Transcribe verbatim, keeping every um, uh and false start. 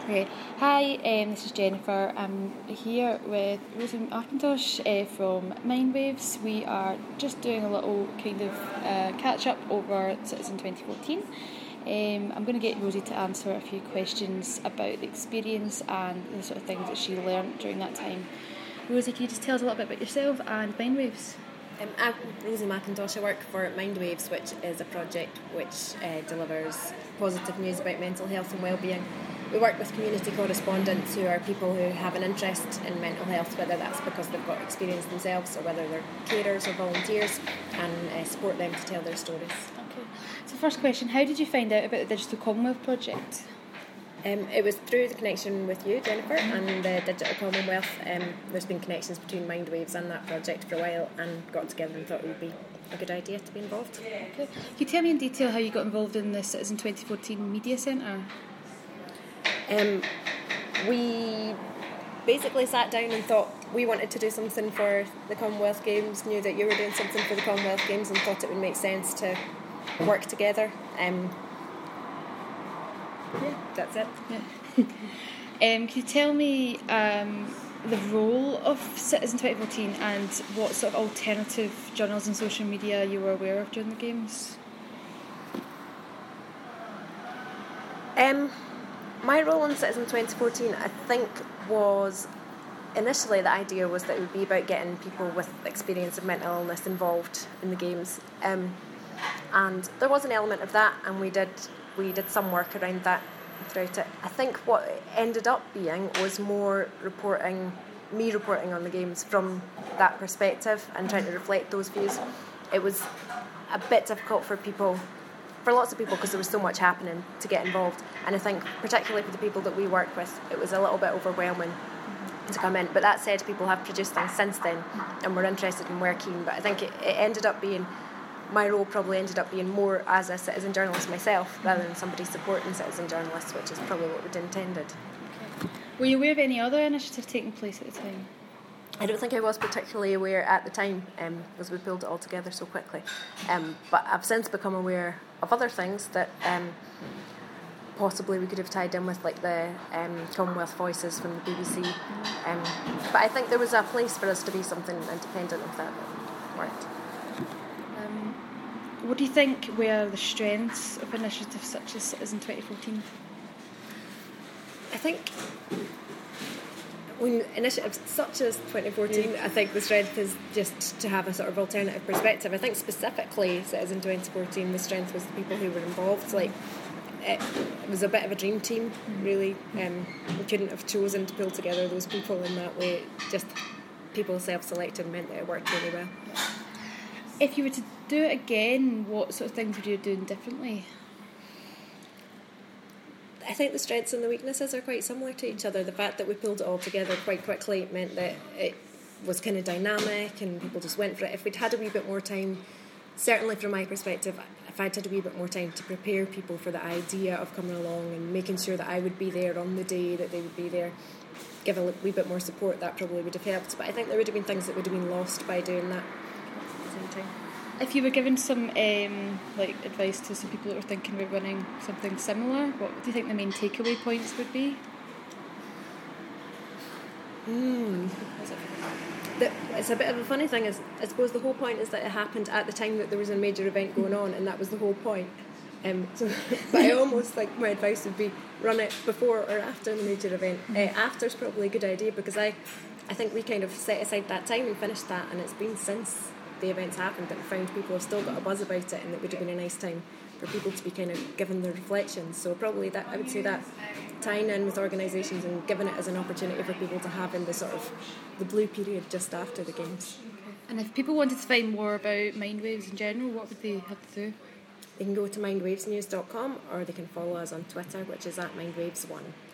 Okay. Hi, um, this is Jennifer. I'm here with Rosie McIntosh uh, from Mindwaves. We are just doing a little kind of uh, catch up over Citizen twenty fourteen. Um, I'm going to get Rosie to answer a few questions about the experience and the sort of things that she learnt during that time. Rosie, can you just tell us a little bit about yourself and Mindwaves? Um, I'm Rosie McIntosh. I work for Mindwaves, which is a project which uh, delivers positive news about mental health and wellbeing. We work with community correspondents who are people who have an interest in mental health, whether that's because they've got experience themselves or whether they're carers or volunteers, and uh, support them to tell their stories. Okay. So first question, how did you find out about the Digital Commonwealth project? Um, it was through the connection with you, Jennifer, and the Digital Commonwealth. Um, there's been connections between Mindwaves and that project for a while, and got together and thought it would be a good idea to be involved. Okay. Can you tell me in detail how you got involved in the Citizen twenty fourteen Media Centre? Um, we basically sat down and thought we wanted to do something for the Commonwealth Games, knew that you were doing something for the Commonwealth Games, and thought it would make sense to work together. Um, yeah, that's it. Yeah. um, can you tell me um, the role of Citizen twenty fourteen and what sort of alternative journalism and social media you were aware of during the Games? Um... My role in Citizen twenty fourteen, I think, was initially the idea was that it would be about getting people with experience of mental illness involved in the Games, um, and there was an element of that, and we did we did some work around that throughout it. I think what it ended up being was more reporting, me reporting on the Games from that perspective and trying to reflect those views. It was a bit difficult for people. For lots of people, because there was so much happening to get involved, and I think particularly for the people that we work with, it was a little bit overwhelming to come in. But that said, people have produced things since then and were interested and were keen. But I think it, it ended up being, my role probably ended up being more as a citizen journalist myself rather than somebody supporting citizen journalists, which is probably what we'd intended. Okay. Were you aware of any other initiatives taking place at the time? I don't think I was particularly aware at the time, um, as we pulled it all together so quickly. Um, but I've since become aware of other things that um, possibly we could have tied in with, like the um, Commonwealth Voices from the B B C. Um, but I think there was a place for us to be something independent of that that worked. Um, what do you think were the strengths of initiatives such as Citizen twenty fourteen? I think when initiatives such as twenty fourteen, I think the strength is just to have a sort of alternative perspective. I think specifically Citizen twenty fourteen, the strength was the people who were involved. Like, it, it was a bit of a dream team, really. Um, we couldn't have chosen to pull together those people in that way. Just people self-selected meant that it worked really well. If you were to do it again, what sort of things would you do differently? I think the strengths and the weaknesses are quite similar to each other. The fact that we pulled it all together quite quickly meant that it was kind of dynamic and people just went for it. If we'd had a wee bit more time, certainly from my perspective, if I'd had a wee bit more time to prepare people for the idea of coming along and making sure that I would be there on the day that they would be there, give a wee bit more support, that probably would have helped. But I think there would have been things that would have been lost by doing that at the same time. If you were given some um, like advice to some people that were thinking about running something similar, what do you think the main takeaway points would be? Hmm. The, it's a bit of a funny thing. Is I suppose the whole point is that it happened at the time that there was a major event going on, and that was the whole point. Um, so, but I almost like my advice would be run it before or after the major event. Uh, after is probably a good idea because I, I think we kind of set aside that time and finished that, and it's been since the events happened that we found people have still got a buzz about it, and it would have been a nice time for people to be kind of given their reflections. So probably that I would say that tying in with organisations and giving it as an opportunity for people to have in the sort of the blue period just after the Games. Okay. And if people wanted to find more about Mindwaves in general, what would they have to do? They can go to mindwaves news dot com or they can follow us on Twitter, which is at mindwaves one.